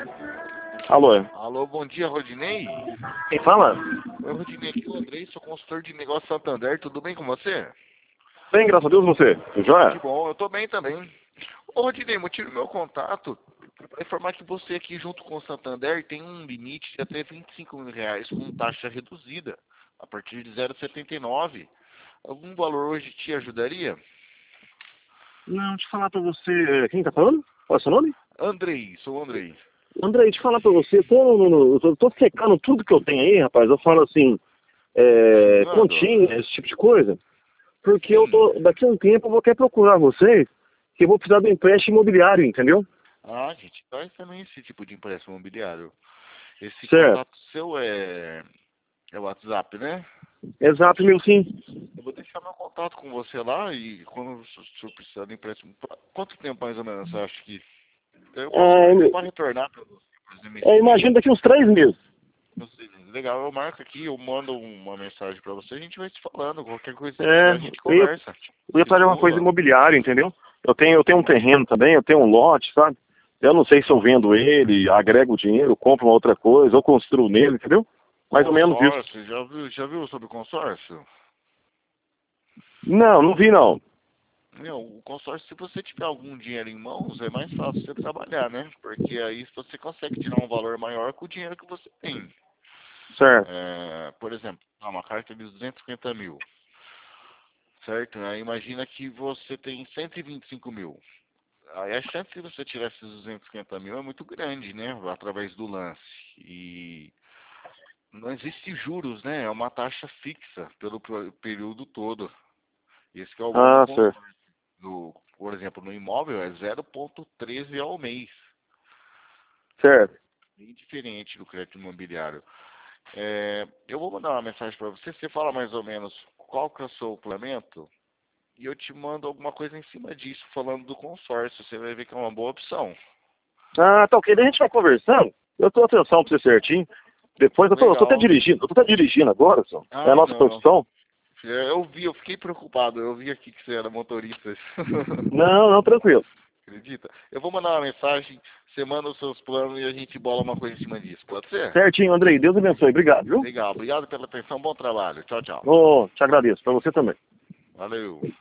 Alô? Alô, bom dia, Rodinei. Quem fala? Oi, Rodinei, aqui é o Andrei, sou consultor de negócio Santander, tudo bem com você? Bem, graças a Deus, você. Tudo Que jóia? bom, eu tô bem também. Ô, Rodinei, motivo do meu contato para informar que você aqui junto com o Santander tem um limite de até R$ 25.000 com taxa reduzida, a partir de 0,79. Algum valor hoje te ajudaria? Não, deixa eu falar pra você. Quem tá falando? Qual é o seu nome? Andrei, sou o Andrei. Andrei, deixa eu falar pra você. Eu tô secando tudo que eu tenho aí, rapaz. Eu falo assim, Secando? continha, esse tipo de coisa. Porque eu Sim. tô, daqui a um tempo eu vou querer procurar vocês, que eu vou precisar de um empréstimo imobiliário, entendeu? Ah, gente, faz também esse tipo de empréstimo imobiliário. Esse Certo. contato seu é o WhatsApp, né? Exato, meu sim. Eu vou deixar meu contato com você lá e quando o senhor precisar de empréstimo, quanto tempo mais ou menos você acha que... Eu posso pedir para retornar para você, por exemplo, esse mês. Imagino daqui uns 3 meses. Não sei, legal, eu marco aqui, eu mando uma mensagem para você, a gente vai se falando, qualquer coisa que você É, precisar, a gente eu ia, conversa. eu ia fazer uma coisa Discula. imobiliária, entendeu? Eu tenho um terreno também, eu tenho um lote, sabe? Eu não sei se eu vendo ele, agrego dinheiro, compro uma outra coisa, ou construo nele, entendeu? Mais ou menos isso. Consórcio, já viu sobre consórcio? Não, não vi não. Meu, o consórcio, se você tiver algum dinheiro em mãos, é mais fácil você trabalhar, né? Porque aí você consegue tirar um valor maior com o dinheiro que você tem. Certo. Por exemplo, uma carta de 250 mil, certo? Aí imagina que você tem 125 mil. Aí a chance de você tirar esses 250 mil é muito grande, né? Através do lance. E não existe juros, né? É uma taxa fixa pelo período todo. Esse que é o bom do Ah, certo. consórcio. Por exemplo, no imóvel é 0,13 ao mês. Certo. Bem diferente do crédito imobiliário. Eu vou mandar uma mensagem para você. Você fala mais ou menos qual que é o seu planejamento e eu te mando alguma coisa em cima disso, falando do consórcio. Você vai ver que é uma boa opção. Ah, tá ok. Daí a gente vai conversando. Eu tô atenção pra você certinho. Depois eu tô até Legal. dirigindo. Eu tô até dirigindo agora, só. É a Ah, nossa não. profissão. Eu fiquei preocupado. Eu vi aqui que você era motorista. Não, não, tranquilo. Acredita? Eu vou mandar uma mensagem, você manda os seus planos e a gente bola uma coisa em cima disso. Pode ser? Certinho, Andrei. Deus abençoe. Obrigado, viu? Legal. Obrigado pela atenção. Bom trabalho. Tchau, tchau. Oh, te agradeço. Pra você também. Valeu.